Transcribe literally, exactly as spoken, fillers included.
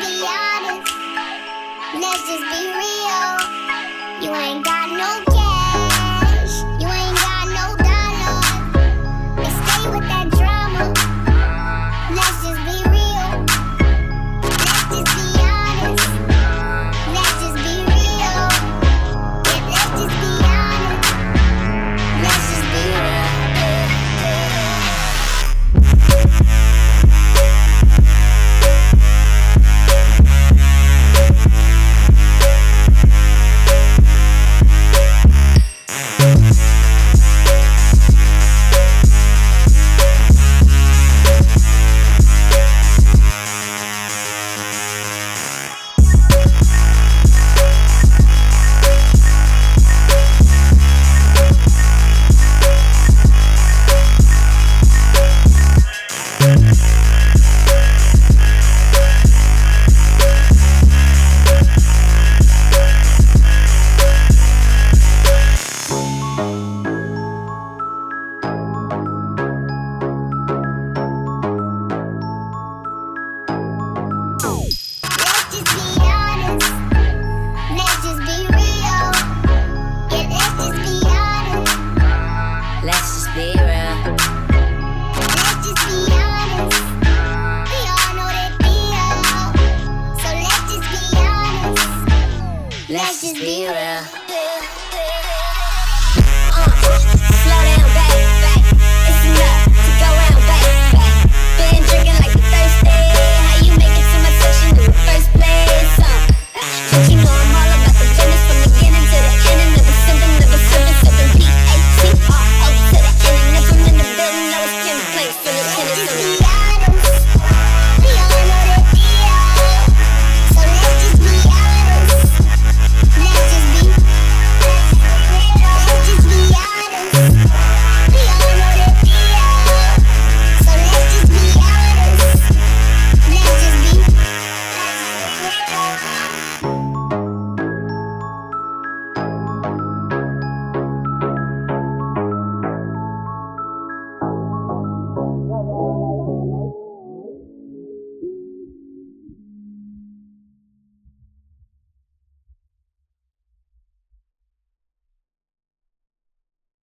be honest. Let's just be real. You ain't got no cash. You ain't got no dollars. And stay with that drama. Let's just be real. Let's just be honest. Let's just be real. Yeah, let's just be honest. Let's just be real. Let's just be real.